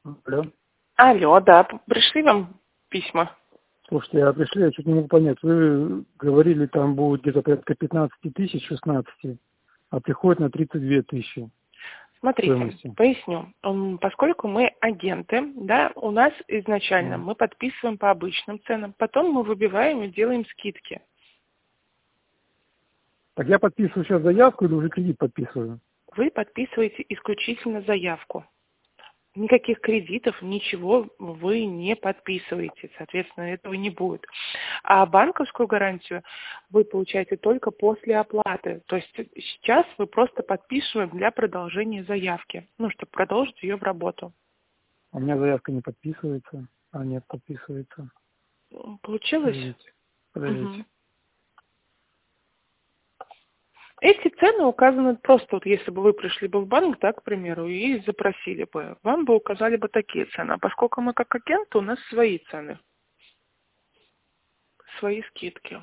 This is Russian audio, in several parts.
Алло. Алло, да, пришли вам письма? Слушайте, пришли, я чуть не могу понять. Вы говорили, там будет где-то порядка 15 тысяч, 16, а приходит на 32 тысячи Смотрите, стоимости. поясню. Поскольку мы агенты, да, у нас изначально Да. мы подписываем по обычным ценам, потом мы выбиваем и делаем скидки. Так я подписываю сейчас заявку или уже кредит подписываю? Вы подписываете исключительно заявку. Никаких кредитов, ничего вы не подписываете, соответственно, этого не будет. А банковскую гарантию вы получаете только после оплаты. То есть сейчас вы просто подписываем для продолжения заявки, чтобы продолжить ее в работу. У меня заявка не подписывается. А, нет, подписывается. Получилось? Подождите. Мгм. Эти цены указаны просто, вот если бы вы пришли бы в банк, да, к примеру, и запросили бы, вам бы указали бы такие цены. А поскольку мы как агенты, у нас свои цены, свои скидки.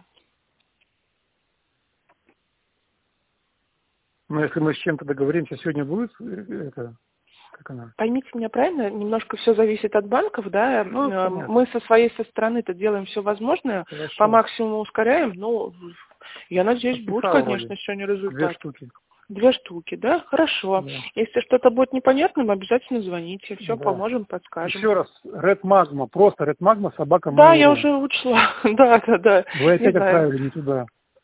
Но если мы с чем-то договоримся, сегодня будет это, как она? Поймите меня правильно, немножко все зависит от банков, да, Ну, мы понятно. со стороны-то делаем все возможное, по Хорошо. максимуму ускоряем, но я надеюсь, будет, Подписал вроде. конечно, сегодня 2 результат. штуки. 2 штуки, да? Хорошо. Да. Если что-то будет непонятным, обязательно звоните, все Да. поможем, подскажем. Еще раз, Red Magma, просто Red Magma, собака Да, я Mail.ru. уже учла, да, Вы не опять знаю. отправили не туда.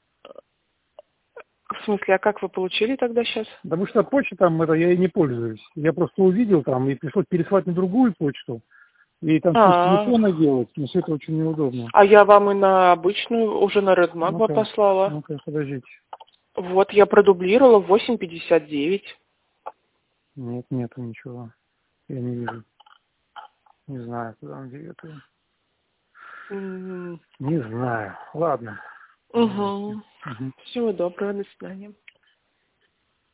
В смысле, а как вы получили тогда сейчас? Потому что почта там, я ей не пользуюсь. Я просто увидел там и пришлось переслать на другую почту. И там все с А, телефона делать, но все это очень неудобно. а я вам и на обычную, уже на Red Magma Ну-ка, послала. ну-ка, подождите. Вот, я продублировала 8,59. Нет, нету ничего. Я не вижу. Не знаю, куда он девятый. Угу. Не знаю. Ладно. Давайте. Мгм. Всего доброго, до свидания.